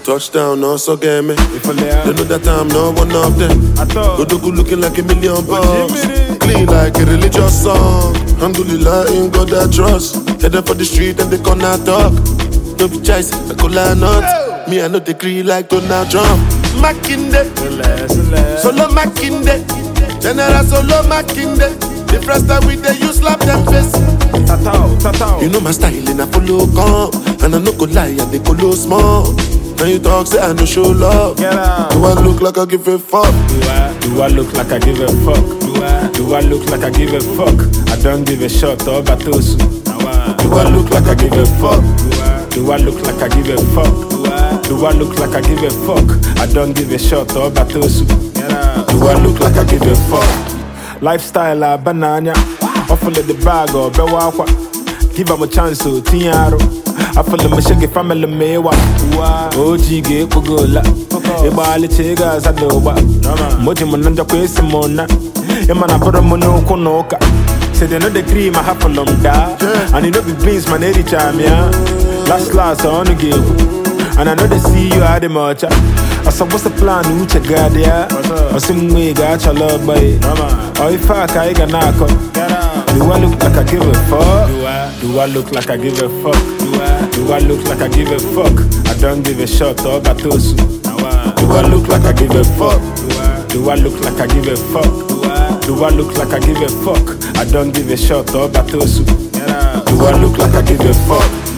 Touchdown, also get me. They know that I'm not one of them. Godoku looking like $1 million. Clean like a religious song. Alhamdulillah, in God I trust. Headed for the street and they corner talk. No be choice, I call her not. Me, I know they green like Donald Trump. Makinde, solo Makinde. General solo Makinde. The first time we they use slap them face. You know my style and I follow come. And I no go lie and they go small. Now you talk say I no show love. Do I look like I give a fuck? Do I look like I give a fuck? Do I look like I give a fuck? I don't give a shot or batosu. Do I look like I give a fuck? Do I look like I give a fuck? Do I look like I give a fuck? I don't give a shot or batosu. Do I look like I give a fuck? Lifestyle banana. Offer the bag or bewakwa. Give them a chance to tiaro. I feel the machine family mewa. OG get kugola. Ibali chigas adoba. Moji mananja kwesi mona. Emana poro mono konoka. Say they know the cream I have for long da. And you know the beans man eri chamia. Last on the game. And I know they see you at the matcha. I said what's the plan uche gadia. I sing we got your love boy. Oh if I can knock. Do I look like I give a fuck? Do I look like I give a fuck? Do I look like I give a fuck? I don't give a shot or batosu. Do I look like I give a fuck? Do I look like I give a fuck? Do I look like I give a fuck? I don't give a shot or batosu. Do I look like I give a fuck?